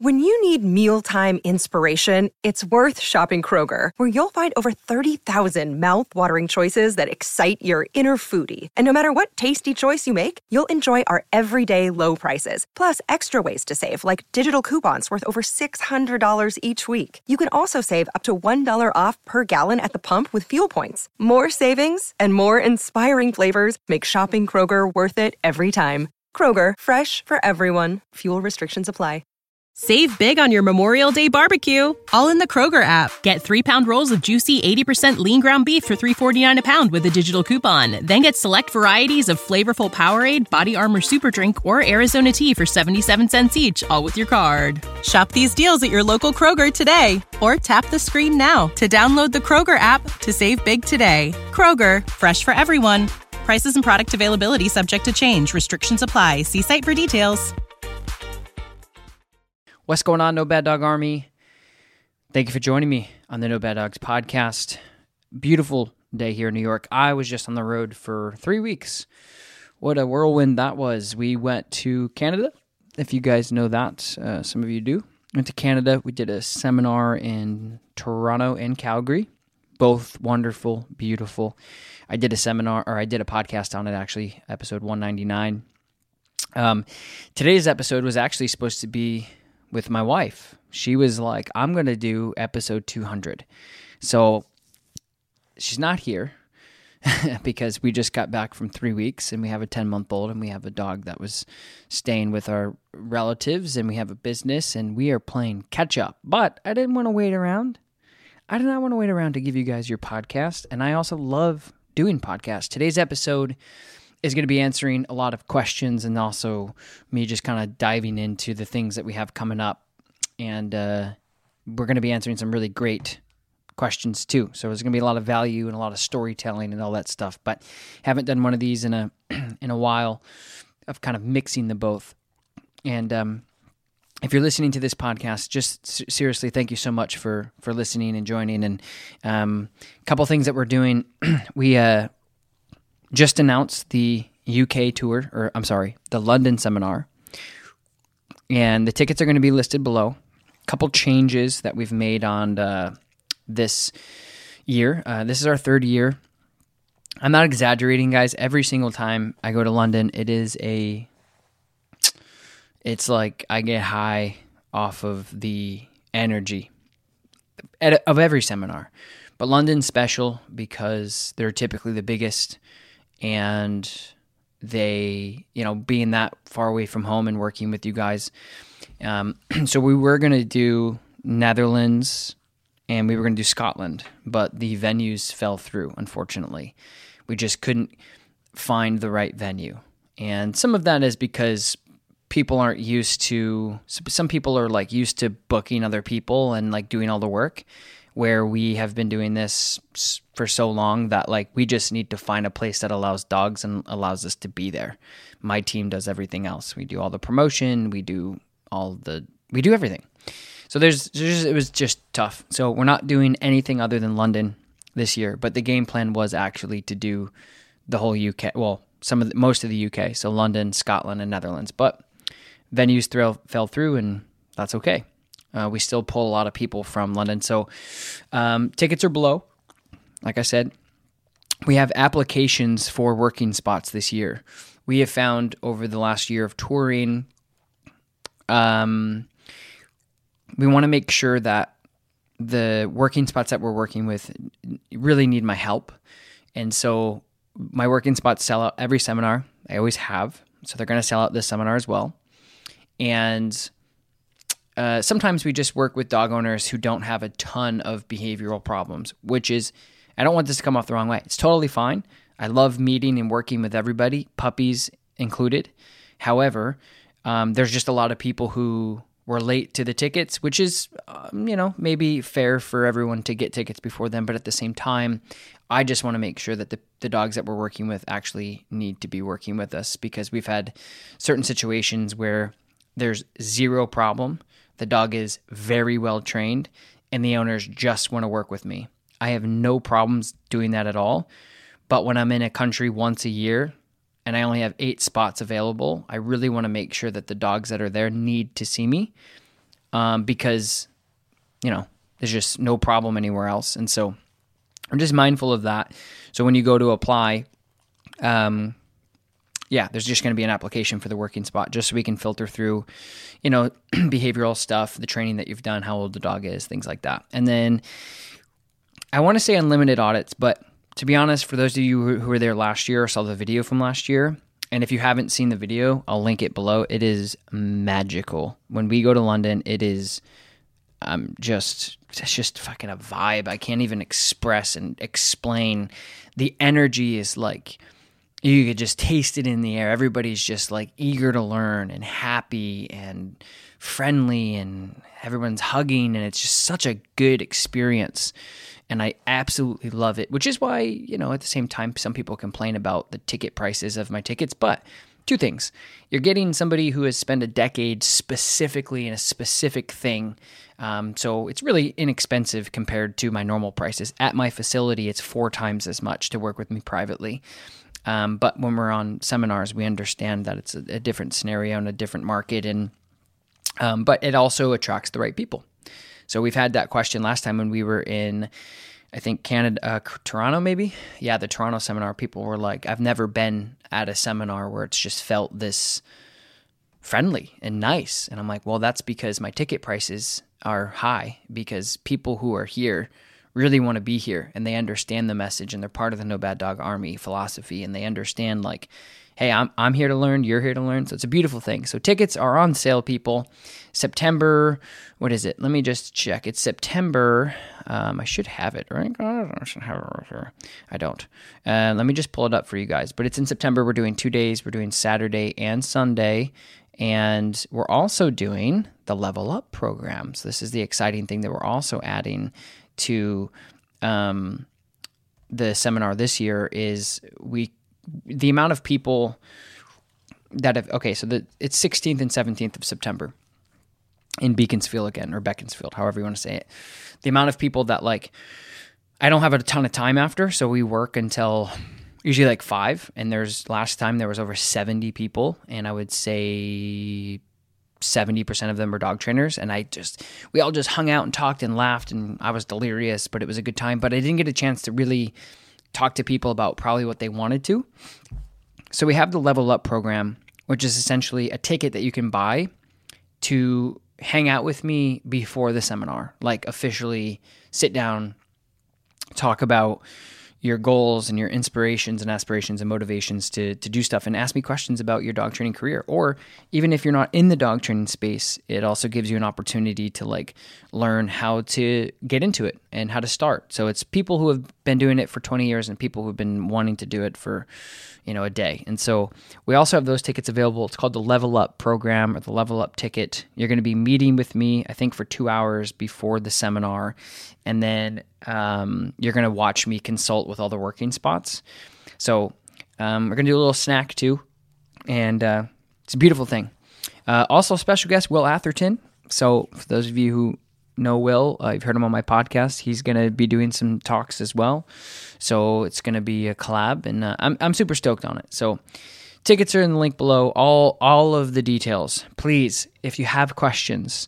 When you need mealtime inspiration, it's worth shopping Kroger, where you'll find over 30,000 mouth-watering choices that excite your inner foodie. And no matter what tasty choice you make, you'll enjoy our everyday low prices, plus extra ways to save, like digital coupons worth over $600 each week. You can also save up to $1 off per gallon at the pump with fuel points. More savings and more inspiring flavors make shopping Kroger worth it every time. Kroger, fresh for everyone. Fuel restrictions apply. Save big on your Memorial Day barbecue, all in the Kroger app. Get 3-pound rolls of juicy 80% lean ground beef for $3.49 a pound with a digital coupon. Then get select varieties of flavorful Powerade, Body Armor Super Drink, or Arizona tea for 77 cents each, all with your card. Shop these deals at your local Kroger today, or tap the screen now to download the Kroger app to save big today. Kroger, fresh for everyone. Prices and product availability subject to change. Restrictions apply. See site for details. What's going on, No Bad Dog Army? Thank you for joining me on the No Bad Dogs podcast. Beautiful day here in New York. I was just on the road for 3 weeks. What a whirlwind that was. We went to Canada, if you guys know that. Some of you do. Went to Canada. We did a seminar in Toronto and Calgary. Both wonderful, beautiful. I did a podcast on it, actually, episode 199. Today's episode was actually supposed to be with my wife. She was like, I'm going to do episode 200. So she's not here because we just got back from 3 weeks and we have a 10-month-old and we have a dog that was staying with our relatives and we have a business and we are playing catch up. But I didn't want to wait around. I did not want to wait around to give you guys your podcast. And I also love doing podcasts. Today's episode is going to be answering a lot of questions and also me just kind of diving into the things that we have coming up. And we're going to be answering some really great questions too. So there's going to be a lot of value and a lot of storytelling and all that stuff. But haven't done one of these in a while of kind of mixing the both. And if you're listening to this podcast, just seriously, thank you so much for listening and joining. And a couple things that we're doing. We just announced the UK tour, the London seminar, and the tickets are going to be listed below. A couple changes that we've made on this year. This is our third year. I'm not exaggerating, guys. Every single time I go to London, it's like I get high off of the energy of every seminar. But London's special because they're typically the biggest. And they, being that far away from home and working with you guys. So we were going to do Netherlands and we were going to do Scotland, but the venues fell through, unfortunately. We just couldn't find the right venue. And some of that is because people aren't used to, some people are like used to booking other people and like doing all the work, where we have been doing this for so long that like we just need to find a place that allows dogs and allows us to be there. My team does everything else. We do all the promotion, we do everything. So it was just tough. So we're not doing anything other than London this year, but the game plan was actually to do the whole UK, well, most of the UK, so London, Scotland, and Netherlands, but venues fell through and that's okay. We still pull a lot of people from London. So tickets are below. Like I said, we have applications for working spots this year. We have found over the last year of touring, we want to make sure that the working spots that we're working with really need my help. And so my working spots sell out every seminar. I always have. So they're going to sell out this seminar as well. And sometimes we just work with dog owners who don't have a ton of behavioral problems, which is, I don't want this to come off the wrong way. It's totally fine. I love meeting and working with everybody, puppies included. However, there's just a lot of people who were late to the tickets, which is, maybe fair for everyone to get tickets before them. But at the same time, I just want to make sure that the dogs that we're working with actually need to be working with us, because we've had certain situations where there's zero problem. The dog is very well trained and the owners just want to work with me. I have no problems doing that at all. But when I'm in a country once a year and I only have 8 spots available, I really want to make sure that the dogs that are there need to see me. because, there's just no problem anywhere else. And so I'm just mindful of that. So when you go to apply, there's just going to be an application for the working spot just so we can filter through, behavioral stuff, the training that you've done, how old the dog is, things like that. And then I want to say unlimited audits, but to be honest, for those of you who were there last year or saw the video from last year, and if you haven't seen the video, I'll link it below. It is magical. When we go to London, it is it's just fucking a vibe. I can't even express and explain. The energy is like, you could just taste it in the air. Everybody's just like eager to learn and happy and friendly, and everyone's hugging, and it's just such a good experience. And I absolutely love it, which is why, at the same time, some people complain about the ticket prices of my tickets. But two things. You're getting somebody who has spent a decade specifically in a specific thing. So it's really inexpensive compared to my normal prices. At my facility, it's 4 times as much to work with me privately. But when we're on seminars, we understand that it's a different scenario and a different market, and but it also attracts the right people. So we've had that question last time when we were in, I think, Canada, Toronto maybe? Yeah, the Toronto seminar. People were like, I've never been at a seminar where it's just felt this friendly and nice. And I'm like, well, that's because my ticket prices are high, because people who are here really want to be here, and they understand the message, and they're part of the No Bad Dog Army philosophy, and they understand like, hey, I'm here to learn, you're here to learn. So it's a beautiful thing. So tickets are on sale, people. September, what is it? Let me just check. It's September. I should have it, right? I should have it right here. I don't. Let me just pull it up for you guys. But it's in September. We're doing 2 days. We're doing Saturday and Sunday. And we're also doing the Level Up program. So this is the exciting thing that we're also adding to the seminar this year is the amount of people that have, it's 16th and 17th of September in Beaconsfield again, or Beaconsfield, however you want to say it. The amount of people that I don't have a ton of time after, so we work until usually 5, and last time there was over 70 people, and I would say 70% of them were dog trainers, and we all just hung out and talked and laughed, and I was delirious, but it was a good time. But I didn't get a chance to really talk to people about probably what they wanted to. So we have the Level Up program, which is essentially a ticket that you can buy to hang out with me before the seminar, officially sit down, talk about your goals and your inspirations and aspirations and motivations to do stuff, and ask me questions about your dog training career. Or even if you're not in the dog training space, it also gives you an opportunity to learn how to get into it and how to start. So it's people who have been doing it for 20 years and people who've been wanting to do it for, a day. And so we also have those tickets available. It's called the Level Up program, or the Level Up ticket. You're going to be meeting with me, I think, for 2 hours before the seminar. And then you're going to watch me consult with all the working spots. So we're going to do a little snack too. And it's a beautiful thing. Also, special guest, Will Atherton. So for those of you who know Will, you've heard him on my podcast. He's going to be doing some talks as well. So it's going to be a collab, and I'm super stoked on it. So tickets are in the link below, all of the details. Please, if you have questions,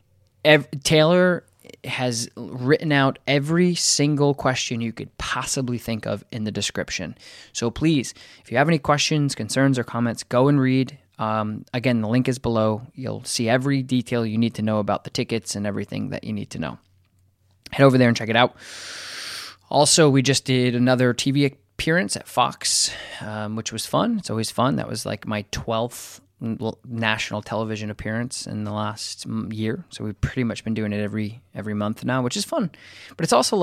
Taylor has written out every single question you could possibly think of in the description. So please, if you have any questions, concerns, or comments, go and read. Again, the link is below. You'll see every detail you need to know about the tickets and everything that you need to know. Head over there and check it out. Also, we just did another TV appearance at Fox, which was fun. It's always fun. That was my 12th national television appearance in the last year. So we've pretty much been doing it every month now, which is fun. But it's also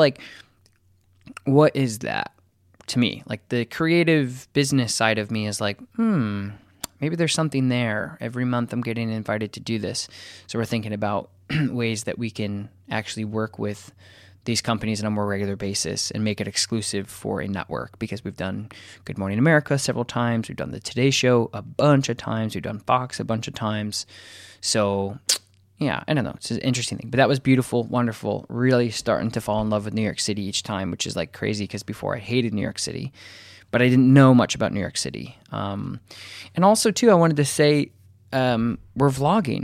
what is that to me? The creative business side of me is maybe there's something there. Every month I'm getting invited to do this. So we're thinking about ways that we can actually work with these companies on a more regular basis and make it exclusive for a network, because we've done Good Morning America several times. We've done the Today Show a bunch of times. We've done Fox a bunch of times. So yeah, I don't know. It's an interesting thing. But that was beautiful, wonderful, really starting to fall in love with New York City each time, which is crazy, because before I hated New York City, but I didn't know much about New York City. And also, too, I wanted to say we're vlogging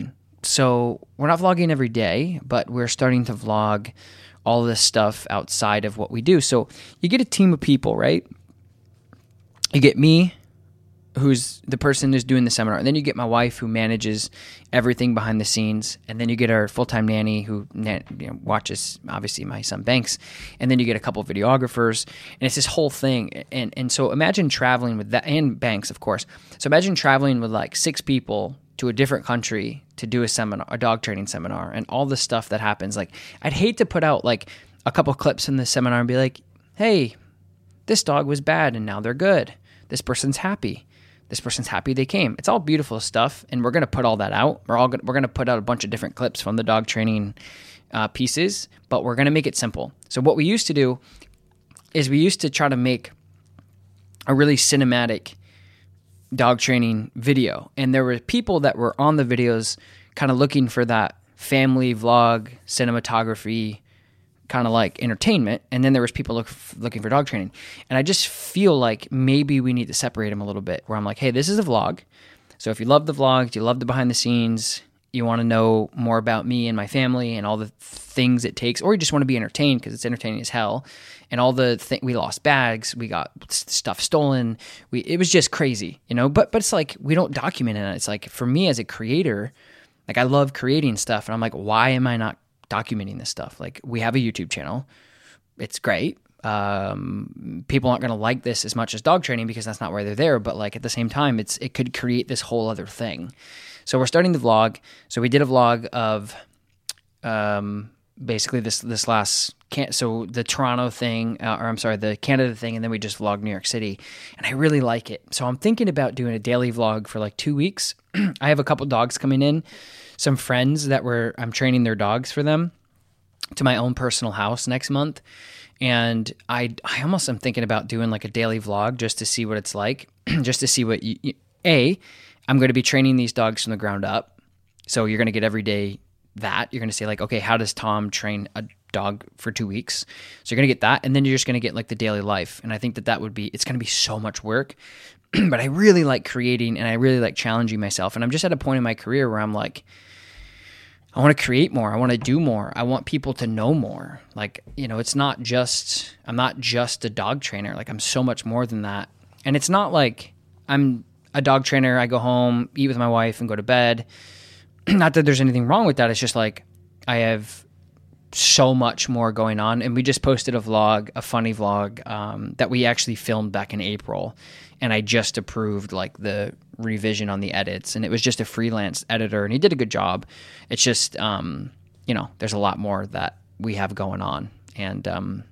So we're not vlogging every day, but we're starting to vlog all this stuff outside of what we do. So you get a team of people, right? You get me, who's the person who's doing the seminar, and then you get my wife, who manages everything behind the scenes, and then you get our full-time nanny, who watches, obviously, my son Banks, and then you get a couple of videographers, and it's this whole thing. And so imagine traveling with that, and Banks, of course. So imagine traveling with like 6 people to a different country to do a seminar, a dog training seminar, and all the stuff that happens. Like, I'd hate to put out like a couple clips in the seminar and be like, hey, this dog was bad and now they're good. This person's happy. This person's happy they came. It's all beautiful stuff, and we're going to put all that out. We're going to put out a bunch of different clips from the dog training pieces, but we're going to make it simple. So what we used to do is we used to try to make a really cinematic dog training video, and there were people that were on the videos kind of looking for that family vlog cinematography kind of like entertainment, and then there was people looking for dog training. And I just feel like maybe we need to separate them a little bit, where I'm like, hey, this is a vlog, so if you love the vlogs, you love the behind the scenes, you want to know more about me and my family and all the things it takes, or you just want to be entertained because it's entertaining as hell, and all the we lost bags, we got stuff stolen, it was just crazy, but it's like we don't document it. It's like, for me as a creator, like, I love creating stuff, and I'm like, why am I not documenting this stuff? Like, we have a YouTube channel, it's great. People aren't going to like this as much as dog training because that's not why they're there, but like at the same time, it could create this whole other thing. So we're starting the vlog. So we did a vlog of basically this last so the Toronto thing, the Canada thing, and then we just vlogged New York City, and I really like it. So I'm thinking about doing a daily vlog for like 2 weeks. I have a couple dogs coming in, some friends that I'm training their dogs for them, to my own personal house next month. And I almost am thinking about doing like a daily vlog just to see what it's like, just to see what I'm going to be training these dogs from the ground up. So you're going to get every day that. You're going to say like, okay, how does Tom train a dog for 2 weeks? So you're going to get that. And then you're just going to get like the daily life. And I think it's going to be so much work, but I really like creating, and I really like challenging myself. And I'm just at a point in my career where I'm like, I want to create more. I want to do more. I want people to know more. Like, it's not just, I'm not just a dog trainer. Like, I'm so much more than that. And it's not like I'm a dog trainer, I go home, eat with my wife, and go to bed. Not that there's anything wrong with that. It's just like I have so much more going on. And we just posted a funny vlog that we actually filmed back in April. And I just approved like the revision on the edits. And it was just a freelance editor, and he did a good job. It's just, there's a lot more that we have going on. And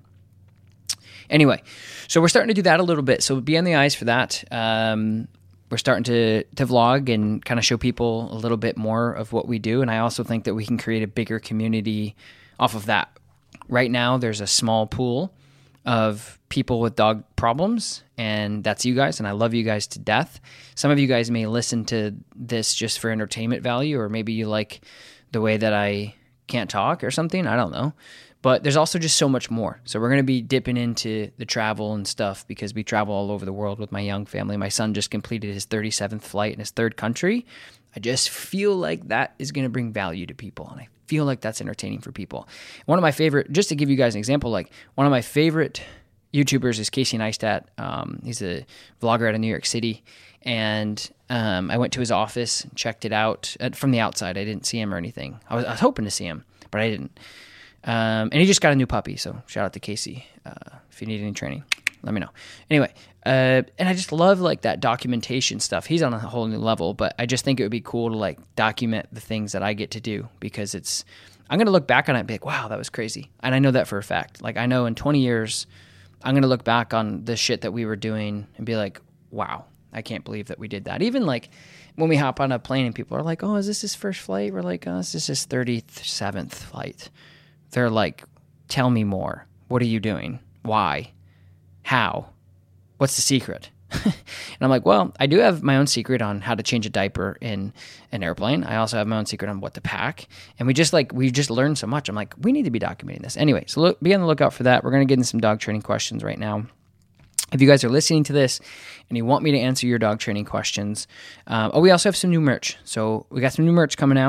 anyway, so we're starting to do that a little bit. So be on the eyes for that. We're starting to vlog and kind of show people a little bit more of what we do. And I also think that we can create a bigger community off of that. Right now, there's a small pool of people with dog problems, and that's you guys, and I love you guys to death. Some of you guys may listen to this just for entertainment value, or maybe you like the way that I can't talk or something. I don't know. But there's also just so much more. So we're going to be dipping into the travel and stuff because we travel all over the world with my young family. My son just completed his 37th flight in his 3rd country. I just feel like that is going to bring value to people, and I feel like that's entertaining for people. One of my favorite, just to give you guys an example, like one of my favorite YouTubers is Casey Neistat. He's a vlogger out of New York City, and I went to his office and checked it out from the outside. I didn't see him or anything. I was hoping to see him, but I didn't. And he just got a new puppy, so shout out to Casey. If you need any training, let me know. Anyway, and I just love like that documentation stuff. He's on a whole new level, but I just think it would be cool to like document the things that I get to do, because I'm going to look back on it and be like, wow, that was crazy. And I know that for a fact. Like, I know in 20 years, I'm going to look back on the shit that we were doing and be like, wow, I can't believe that we did that. Even like when we hop on a plane and people are like, oh, is this his first flight? We're like, oh, this is his 37th flight. They're like, tell me more. What are you doing? Why? How? What's the secret? And I'm like, well, I do have my own secret on how to change a diaper in an airplane. I also have my own secret on what to pack. And we just learned so much. I'm like, we need to be documenting this. Anyway, so be on the lookout for that. We're going to get into some dog training questions right now. If you guys are listening to this and you want me to answer your dog training questions, we also have some new merch. So we got some new merch coming out.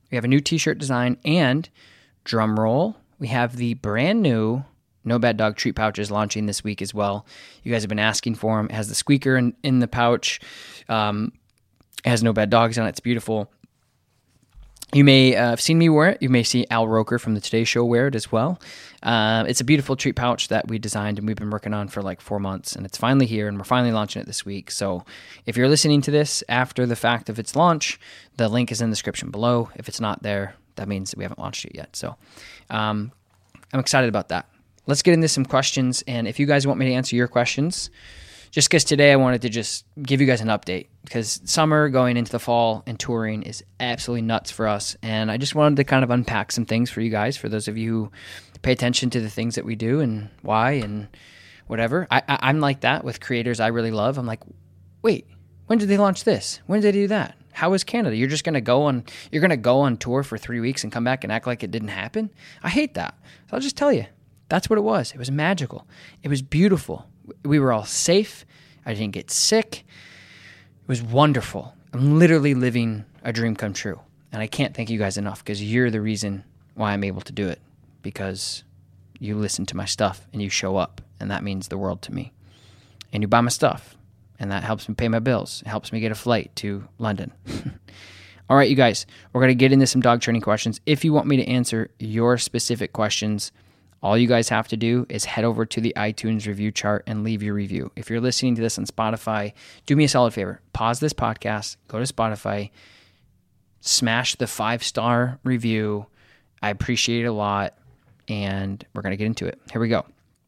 we have a new t-shirt design, and drum roll, we have the brand new No Bad Dog treat pouches launching this week as well. You guys have been asking for them. It has the squeaker in the pouch. It has No Bad Dogs on it. It's beautiful. You may have seen me wear it. You may see Al Roker from the Today Show wear it as well. It's a beautiful treat pouch that we designed and we've been working on for like 4 months, and it's finally here, and we're finally launching it this week. So if you're listening to this after the fact of its launch, the link is in the description below. If it's not there, that means we haven't launched it yet. So I'm excited about that. Let's get into some questions, and if you guys want me to answer your questions, just because today I wanted to just give you guys an update, because summer going into the fall and touring is absolutely nuts for us, and I just wanted to kind of unpack some things for you guys, for those of you who pay attention to the things that we do and why and whatever. I'm like that with creators I really love. I'm like, wait, when did they launch this? When did they do that? How is Canada? You're just going to go on tour for 3 weeks and come back and act like it didn't happen? I hate that. So I'll just tell you, that's what it was. It was magical. It was beautiful. We were all safe. I didn't get sick. It was wonderful. I'm literally living a dream come true. And I can't thank you guys enough, because you're the reason why I'm able to do it, because you listen to my stuff and you show up, and that means the world to me. And you buy my stuff, and that helps me pay my bills. It helps me get a flight to London. All right, you guys, we're going to get into some dog training questions. If you want me to answer your specific questions, all you guys have to do is head over to the iTunes review chart and leave your review. If you're listening to this on Spotify, do me a solid favor. Pause this podcast, go to Spotify, smash the 5-star review. I appreciate it a lot, and we're going to get into it. Here we go.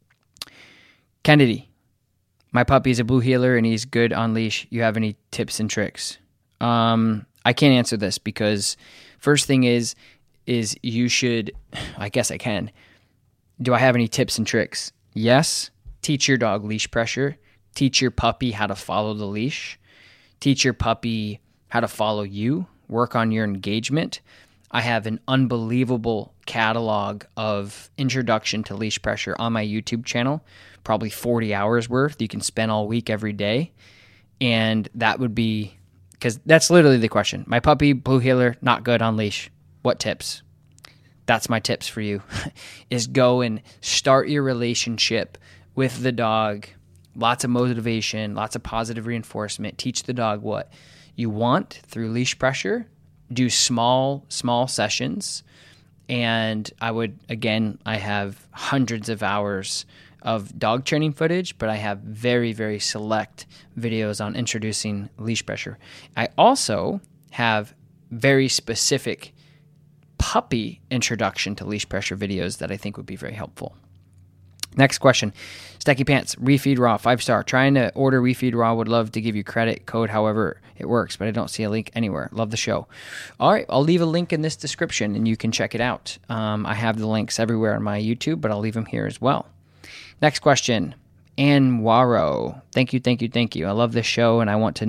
Kennedy, my puppy is a blue heeler, and he's good on leash. You have any tips and tricks? I can't answer this, because first thing is you should, I guess I can. Do I have any tips and tricks? Yes. Teach your dog leash pressure. Teach your puppy how to follow the leash. Teach your puppy how to follow you. Work on your engagement. I have an unbelievable catalog of introduction to leash pressure on my YouTube channel, probably 40 hours worth you can spend all week every day. And that would be, because that's literally the question. My puppy, blue heeler, not good on leash. What tips? That's my tips for you, is go and start your relationship with the dog. Lots of motivation, lots of positive reinforcement. Teach the dog what you want through leash pressure. Do small sessions. And I have hundreds of hours of dog training footage, but I have very, very select videos on introducing leash pressure. I also have very specific puppy introduction to leash pressure videos that I think would be very helpful. Next question. Stacky Pants, Refeed Raw, 5-star. Trying to order Refeed Raw. Would love to give you credit code, however it works, but I don't see a link anywhere. Love the show. All right, I'll leave a link in this description, and you can check it out. I have the links everywhere on my YouTube, but I'll leave them here as well. Next question. Ann Waro. Thank you. I love this show, and I want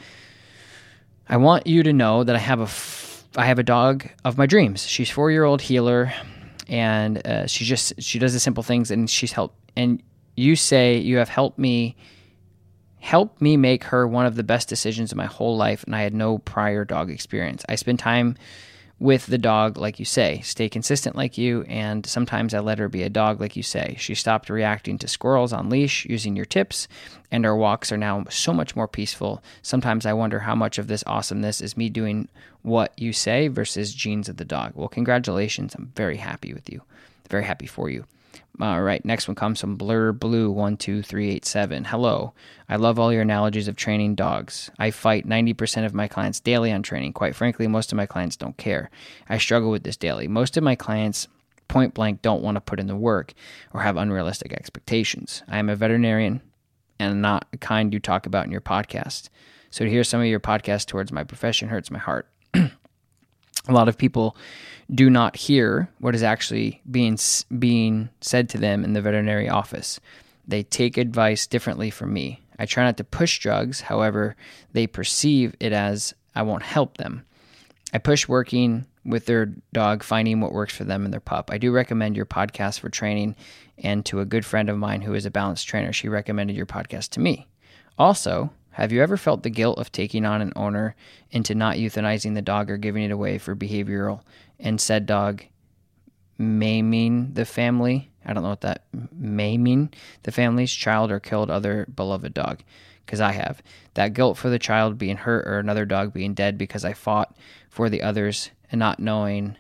you to know that I have a dog of my dreams. She's 4-year-old heeler, and she does the simple things, and she's helped. And you say you have helped me make her one of the best decisions of my whole life, and I had no prior dog experience. I spend time with the dog, like you say, stay consistent like you, and sometimes I let her be a dog, like you say. She stopped reacting to squirrels on leash using your tips, and our walks are now so much more peaceful. Sometimes I wonder how much of this awesomeness is me doing what you say versus genes of the dog. Well, congratulations. I'm very happy with you. Very happy for you. All right, next one comes from Blur Blue 12387. Hello. I love all your analogies of training dogs. I fight 90% of my clients daily on training. Quite frankly, most of my clients don't care. I struggle with this daily. Most of my clients point blank don't want to put in the work or have unrealistic expectations. I am a veterinarian and not the kind you talk about in your podcast. So to hear some of your podcasts towards my profession hurts my heart. A lot of people do not hear what is actually being said to them in the veterinary office. They take advice differently from me. I try not to push drugs, however, they perceive it as I won't help them. I push working with their dog, finding what works for them and their pup. I do recommend your podcast for training, and to a good friend of mine who is a balanced trainer, she recommended your podcast to me. Also, Have you ever felt the guilt of taking on an owner into not euthanizing the dog or giving it away for behavioral and said dog maiming the family? I don't know what that may mean. The family's child or killed other beloved dog. Because I have. That guilt for the child being hurt or another dog being dead because I fought for the others and not knowing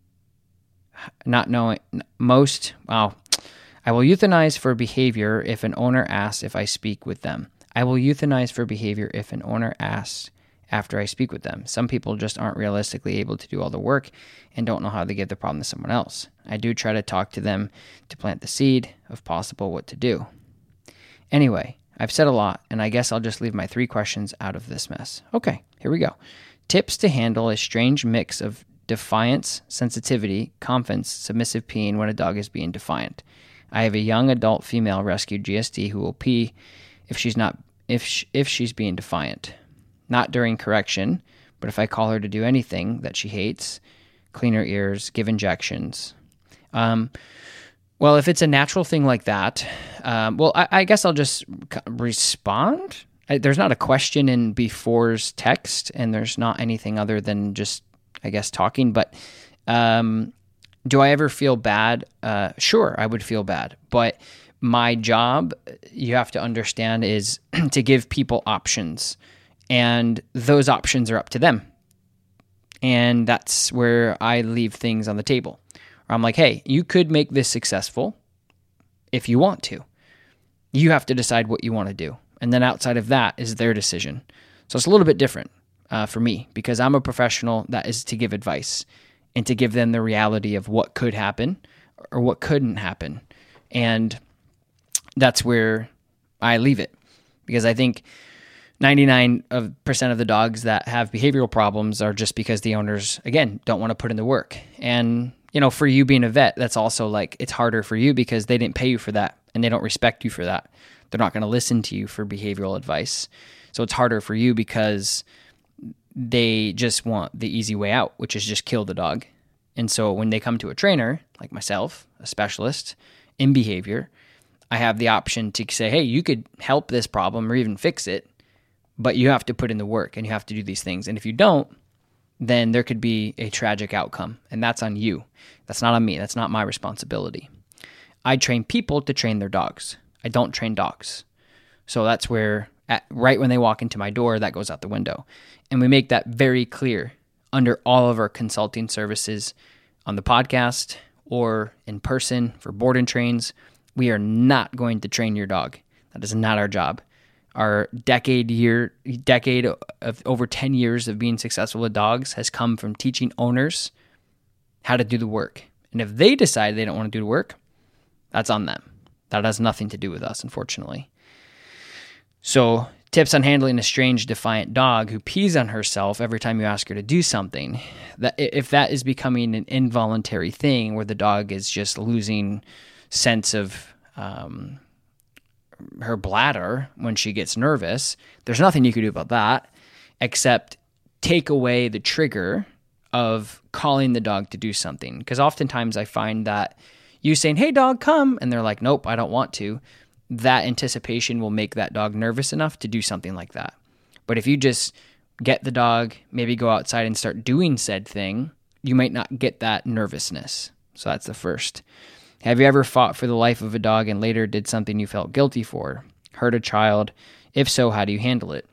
most. Wow. I will euthanize for behavior if an owner asks if I speak with them. I will euthanize for behavior if an owner asks after I speak with them. Some people just aren't realistically able to do all the work and don't know how to give the problem to someone else. I do try to talk to them to plant the seed of possible what to do. Anyway, I've said a lot, and I guess I'll just leave my 3 questions out of this mess. Okay, here we go. Tips to handle a strange mix of defiance, sensitivity, confidence, submissive peeing when a dog is being defiant. I have a young adult female rescued GSD who will pee if she's being defiant. Not during correction, but if I call her to do anything that she hates, clean her ears, give injections. Well, if it's a natural thing like that, I guess I'll just respond. There's not a question in before's text, and there's not anything other than just, I guess, talking. But do I ever feel bad? Sure, I would feel bad. But my job, you have to understand, is to give people options. And those options are up to them. And that's where I leave things on the table. I'm like, hey, you could make this successful if you want to. You have to decide what you want to do. And then outside of that is their decision. So it's a little bit different for me because I'm a professional that is to give advice and to give them the reality of what could happen or what couldn't happen. And that's where I leave it because I think 99% of the dogs that have behavioral problems are just because the owners, again, don't want to put in the work. And for you being a vet, that's also like, it's harder for you because they didn't pay you for that and they don't respect you for that. They're not going to listen to you for behavioral advice. So it's harder for you because they just want the easy way out, which is just kill the dog. And so when they come to a trainer, like myself, a specialist in behavior, I have the option to say, hey, you could help this problem or even fix it, but you have to put in the work and you have to do these things. And if you don't, then there could be a tragic outcome, and that's on you. That's not on me. That's not my responsibility. I train people to train their dogs. I don't train dogs. So that's where, right when they walk into my door, that goes out the window. And we make that very clear under all of our consulting services on the podcast or in person for board and trains. We are not going to train your dog. That is not our job. Our decade of over 10 years of being successful with dogs has come from teaching owners how to do the work. And if they decide they don't want to do the work, that's on them. That has nothing to do with us, unfortunately. So, tips on handling a strange, defiant dog who pees on herself every time you ask her to do something. That if that is becoming an involuntary thing where the dog is just losing sense of her bladder when she gets nervous, there's nothing you can do about that except take away the trigger of calling the dog to do something. Because oftentimes I find that you saying, hey dog, come, and they're like, nope, I don't want to. That anticipation will make that dog nervous enough to do something like that. But if you just get the dog, maybe go outside and start doing said thing, you might not get that nervousness. So that's the first. Have you ever fought for the life of a dog and later did something you felt guilty for? Hurt a child? If so, how do you handle it?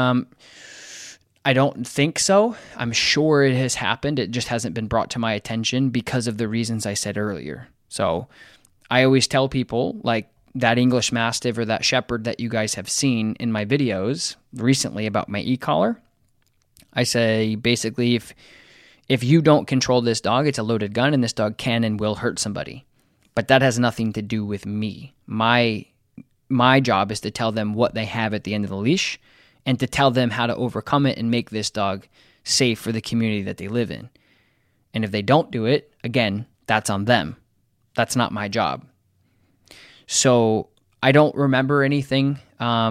I don't think so. I'm sure it has happened. It just hasn't been brought to my attention because of the reasons I said earlier. So I always tell people, like that English Mastiff or that Shepherd that you guys have seen in my videos recently about my e-collar, I say basically if you don't control this dog, it's a loaded gun and this dog can and will hurt somebody. But that has nothing to do with me. My job is to tell them what they have at the end of the leash and to tell them how to overcome it and make this dog safe for the community that they live in. And if they don't do it, again, that's on them. That's not my job. So I don't remember anything.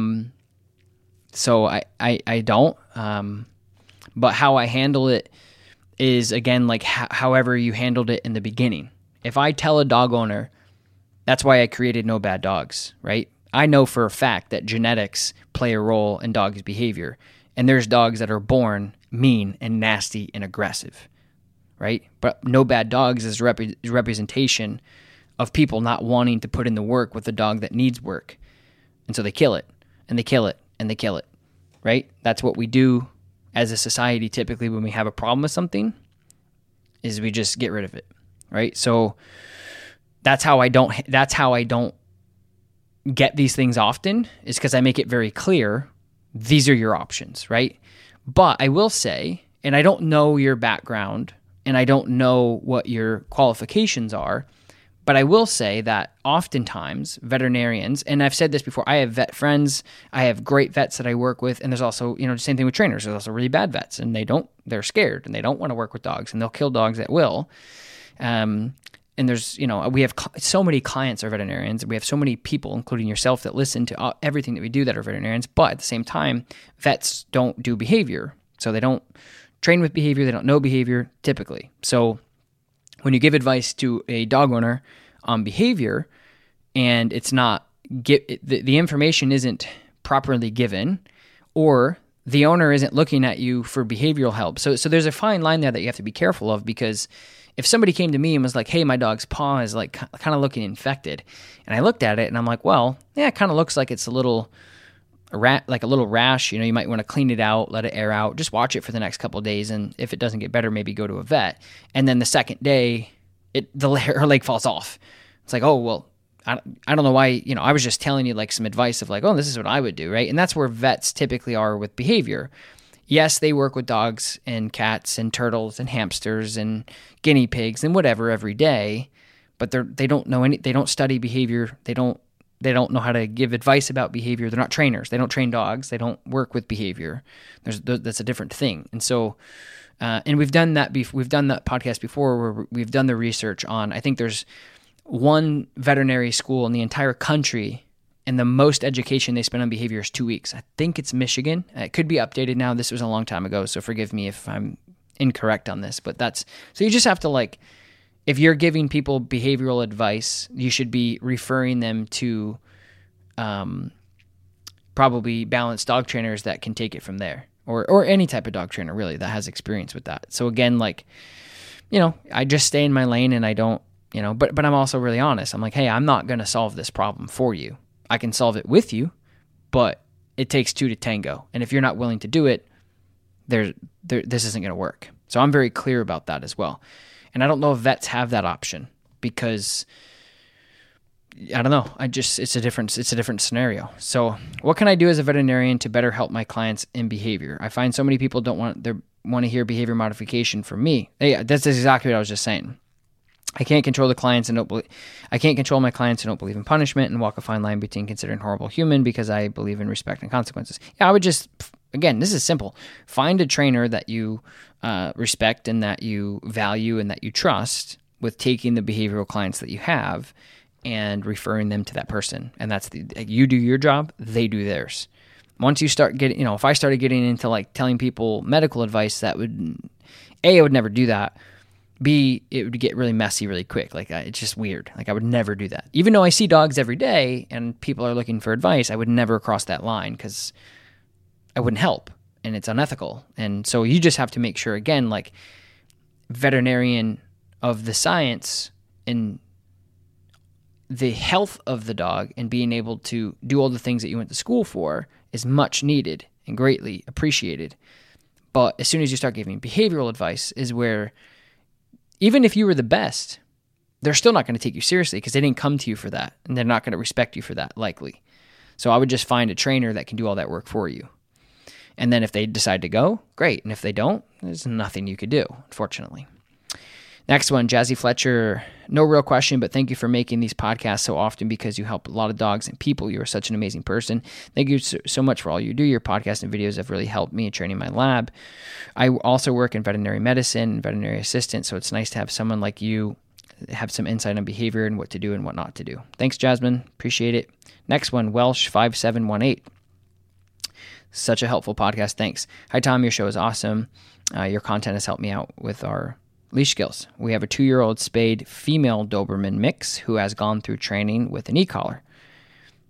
So I don't. But how I handle it is, again, like however you handled it in the beginning. If I tell a dog owner, that's why I created No Bad Dogs, right? I know for a fact that genetics play a role in dogs' behavior. And there's dogs that are born mean and nasty and aggressive, right? But no bad dogs is representation of people not wanting to put in the work with a dog that needs work. And so they kill it, and they kill it, and they kill it, right? That's what we do as a society typically when we have a problem with something, is we just get rid of it, right? So that's how I don't get these things often, is because I make it very clear, these are your options, right? But I will say, and I don't know your background, and I don't know what your qualifications are, but I will say that oftentimes veterinarians, and I've said this before, I have vet friends, I have great vets that I work with, and there's also, the same thing with trainers. There's also really bad vets, and they're scared, and they don't want to work with dogs, and they'll kill dogs at will. And there's, we have so many clients are veterinarians. We have so many people, including yourself, that listen to everything that we do that are veterinarians. But at the same time, vets don't do behavior. So they don't train with behavior. They don't know behavior typically. So when you give advice to a dog owner on behavior and it's not, the information isn't properly given, or the owner isn't looking at you for behavioral help. So there's a fine line there that you have to be careful of, because if somebody came to me and was like, hey, my dog's paw is like kind of looking infected, and I looked at it and I'm like, well, yeah, it kind of looks like it's a little rash, you might want to clean it out, let it air out, just watch it for the next couple of days, and if it doesn't get better, maybe go to a vet. And then the second day, her leg falls off. It's like, oh, well, I don't know why, I was just telling you like some advice of like, oh, this is what I would do, right? And that's where vets typically are with behavior. Yes, they work with dogs and cats and turtles and hamsters and guinea pigs and whatever every day, but they don't know they don't study behavior. They don't know how to give advice about behavior. They're not trainers. They don't train dogs. They don't work with behavior. That's a different thing. And so, and we've done that podcast before, where we've done the research on, I think there's one veterinary school in the entire country, and the most education they spend on behavior is 2 weeks. I think it's Michigan. It could be updated now. This was a long time ago, so forgive me if I'm incorrect on this. But so you just have to if you're giving people behavioral advice, you should be referring them to probably balanced dog trainers that can take it from there, or any type of dog trainer really that has experience with that. So again, I just stay in my lane, and I don't, but I'm also really honest. I'm like, hey, I'm not going to solve this problem for you. I can solve it with you, but it takes two to tango. And if you're not willing to do it, this isn't going to work. So I'm very clear about that as well. And I don't know if vets have that option, because I don't know. It's a different scenario. So what can I do as a veterinarian to better help my clients in behavior? I find so many people want to hear behavior modification from me. Hey, that's exactly what I was just saying. I can't control my clients and don't believe in punishment, and walk a fine line between considering horrible human, because I believe in respect and consequences. Yeah, I would just, again, this is simple. Find a trainer that you respect and that you value and that you trust with taking the behavioral clients that you have and referring them to that person. And that's you do your job, they do theirs. Once you start getting, if I started getting into telling people medical advice, I would never do that. B, it would get really messy really quick. It's just weird. I would never do that. Even though I see dogs every day and people are looking for advice, I would never cross that line, because I wouldn't help, and it's unethical. And so you just have to make sure, again, veterinarian of the science and the health of the dog and being able to do all the things that you went to school for is much needed and greatly appreciated. But as soon as you start giving behavioral advice is where, even if you were the best, they're still not going to take you seriously, because they didn't come to you for that, and they're not going to respect you for that, likely. So I would just find a trainer that can do all that work for you. And then if they decide to go, great. And if they don't, there's nothing you could do, unfortunately. Next one, Jazzy Fletcher. No real question, but thank you for making these podcasts so often, because you help a lot of dogs and people. You are such an amazing person. Thank you so much for all you do. Your podcasts and videos have really helped me in training my lab. I also work in veterinary medicine and veterinary assistant, so it's nice to have someone like you have some insight on behavior and what to do and what not to do. Thanks, Jasmine. Appreciate it. Next one, Welsh5718. Such a helpful podcast. Thanks. Hi, Tom. Your show is awesome. Your content has helped me out with our leash skills. We have a 2-year-old spayed female Doberman mix who has gone through training with an e-collar.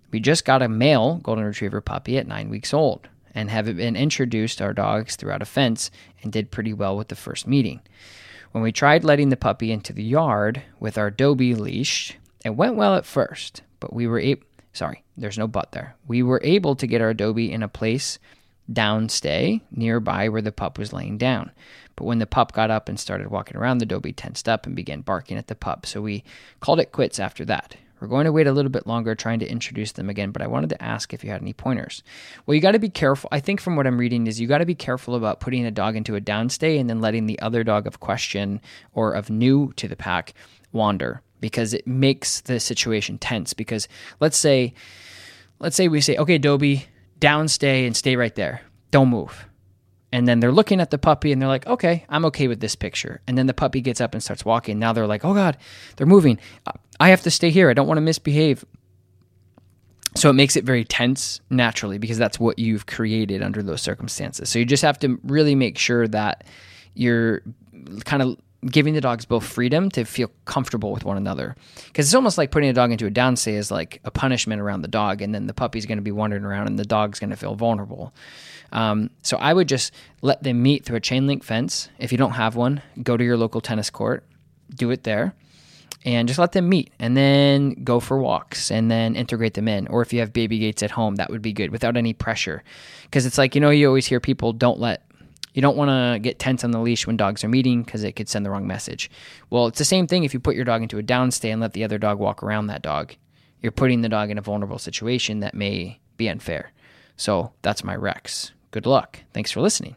We just got a male golden retriever puppy at 9 weeks old and have been introduced our dogs throughout a fence and did pretty well with the first meeting. When we tried letting the puppy into the yard with our Dobie leash, it went well at first, but there's no but there. We were able to get our Dobie in a place downstay nearby where the pup was laying down. But when the pup got up and started walking around, the Dobie tensed up and began barking at the pup. So we called it quits after that. We're going to wait a little bit longer trying to introduce them again, but I wanted to ask if you had any pointers. Well, you got to be careful. I think from what I'm reading is you got to be careful about putting a dog into a downstay and then letting the other dog of question or of new to the pack wander, because it makes the situation tense. Because let's say we say, okay, Dobie, downstay and stay right there. Don't move. And then they're looking at the puppy and they're like, okay, I'm okay with this picture. And then the puppy gets up and starts walking. Now they're like, oh God, they're moving. I have to stay here. I don't want to misbehave. So it makes it very tense naturally because that's what you've created under those circumstances. So you just have to really make sure that you're kind of giving the dogs both freedom to feel comfortable with one another. Because it's almost like putting a dog into a downstay is like a punishment around the dog, and then the puppy's going to be wandering around and the dog's going to feel vulnerable. So I would just let them meet through a chain link fence. If you don't have one, go to your local tennis court, do it there, and just let them meet, and then go for walks, and then integrate them in. Or if you have baby gates at home, that would be good without any pressure. Because it's like, you always hear people you don't want to get tense on the leash when dogs are meeting because it could send the wrong message. Well, it's the same thing if you put your dog into a downstay and let the other dog walk around that dog. You're putting the dog in a vulnerable situation that may be unfair. So that's my Rex. Good luck. Thanks for listening.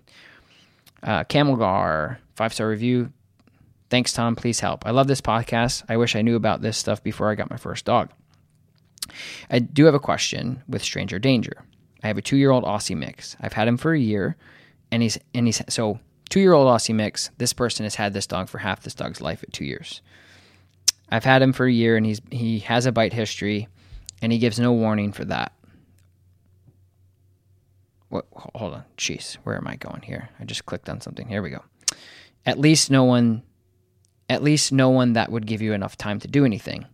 Camelgar, 5-star review. Thanks, Tom. Please help. I love this podcast. I wish I knew about this stuff before I got my first dog. I do have a question with stranger danger. I have a 2-year-old Aussie mix. I've had him for a year. And he's so 2-year-old Aussie mix. This person has had this dog for half this dog's life at 2 years. I've had him for a year, and he has a bite history, and he gives no warning for that. What? Hold on, jeez, where am I going here? I just clicked on something. Here we go. At least no one that would give you enough time to do anything.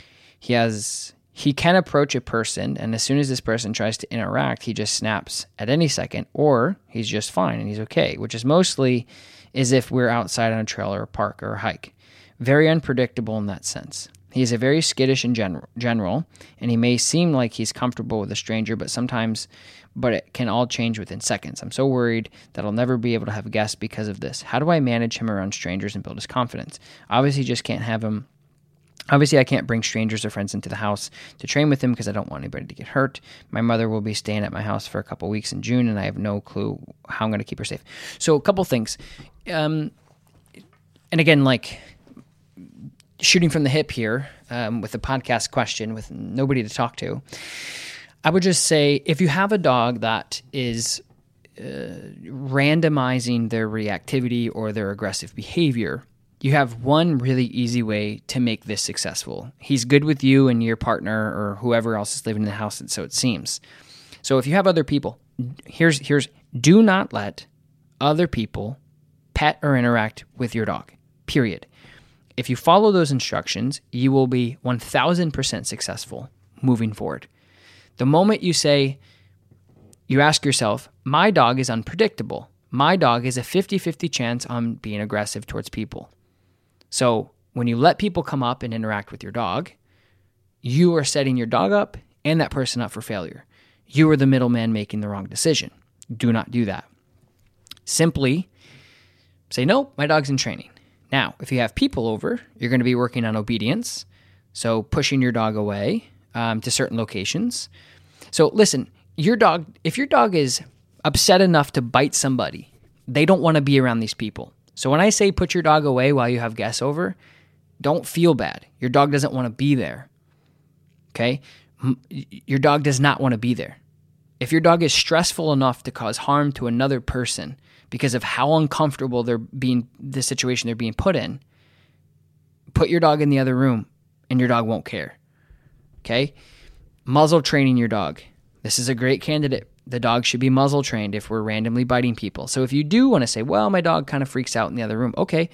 He can approach a person, and as soon as this person tries to interact, he just snaps at any second, or he's just fine and he's okay, which is mostly as if we're outside on a trail or a park or a hike. Very unpredictable in that sense. He is a very skittish in general, and he may seem like he's comfortable with a stranger, but it can all change within seconds. I'm so worried that I'll never be able to have guests because of this. How do I manage him around strangers and build his confidence? Obviously, I can't bring strangers or friends into the house to train with him because I don't want anybody to get hurt. My mother will be staying at my house for a couple weeks in June, and I have no clue how I'm going to keep her safe. So a couple things. And again, like shooting from the hip here with a podcast question with nobody to talk to, I would just say if you have a dog that is randomizing their reactivity or their aggressive behavior, you have one really easy way to make this successful. He's good with you and your partner or whoever else is living in the house, so it seems. So if you have other people, here's do not let other people pet or interact with your dog, period. If you follow those instructions, you will be 1,000% successful moving forward. The moment you ask yourself, my dog is unpredictable. My dog is a 50-50 chance on being aggressive towards people. So when you let people come up and interact with your dog, you are setting your dog up and that person up for failure. You are the middleman making the wrong decision. Do not do that. Simply say, no, my dog's in training. Now, if you have people over, you're going to be working on obedience, so pushing your dog away to certain locations. So listen, if your dog is upset enough to bite somebody, they don't want to be around these people. So when I say put your dog away while you have guests over, don't feel bad. Your dog doesn't want to be there. Okay? Your dog does not want to be there. If your dog is stressful enough to cause harm to another person because of how uncomfortable the situation they're being put in, put your dog in the other room and your dog won't care. Okay? Muzzle training your dog. This is a great candidate. The dog should be muzzle trained if we're randomly biting people. So if you do want to say, well, my dog kind of freaks out in the other room, okay,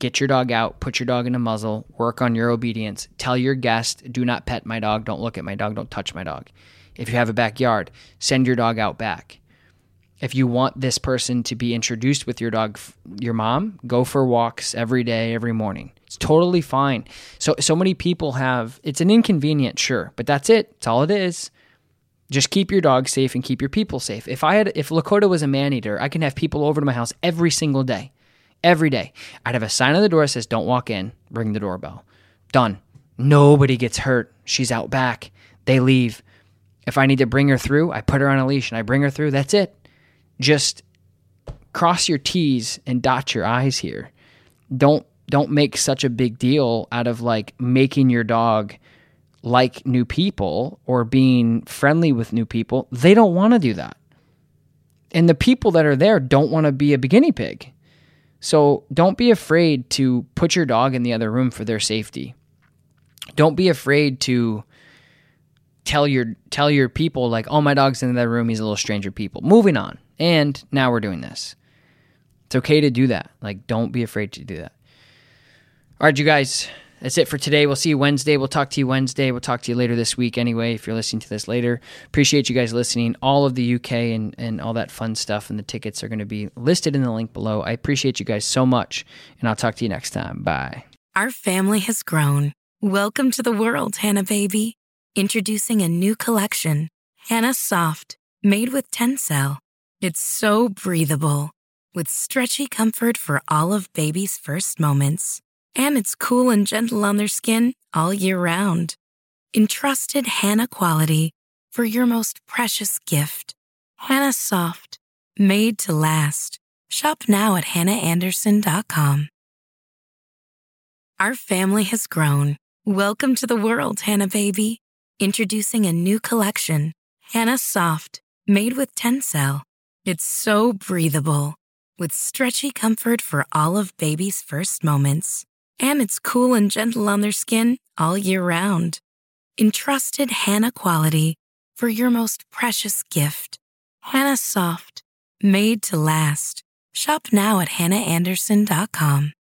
Get your dog out, put your dog in a muzzle, work on your obedience. Tell your guest, do not pet my dog, don't look at my dog, don't touch my dog. If you have a backyard, send your dog out back. If you want this person to be introduced with your dog, your mom, go for walks every day, every morning. It's totally fine. So many people have, it's an inconvenience, sure, but that's it. It's all it is. Just keep your dog safe and keep your people safe. If Lakota was a man-eater, I can have people over to my house every single day. Every day. I'd have a sign on the door that says, don't walk in, ring the doorbell. Done. Nobody gets hurt. She's out back. They leave. If I need to bring her through, I put her on a leash and I bring her through. That's it. Just cross your T's and dot your I's here. Don't make such a big deal out of like making your dog like new people or being friendly with new people. They don't want to do that. And the people that are there don't want to be a guinea pig. So don't be afraid to put your dog in the other room for their safety. Don't be afraid to tell your people like, oh, my dog's in the other room, he's a little stranger people. Moving on. And now we're doing this. It's okay to do that. Like, don't be afraid to do that. All right, you guys, that's it for today. We'll see you Wednesday. We'll talk to you Wednesday. We'll talk to you later this week anyway, if you're listening to this later. Appreciate you guys listening. All of the UK and all that fun stuff and the tickets are going to be listed in the link below. I appreciate you guys so much, and I'll talk to you next time. Bye. Our family has grown. Welcome to the world, Hannah baby. Introducing a new collection, Hannah Soft, made with Tencel. It's so breathable, with stretchy comfort for all of baby's first moments. And it's cool and gentle on their skin all year round. Entrusted Hannah quality for your most precious gift. Hannah Soft, made to last. Shop now at hannahanderson.com. Our family has grown. Welcome to the world, Hannah baby. Introducing a new collection, Hannah Soft, made with Tencel. It's so breathable, with stretchy comfort for all of baby's first moments. And it's cool and gentle on their skin all year round. Entrusted Hannah quality for your most precious gift. Hannah Soft, made to last. Shop now at hannahanderson.com.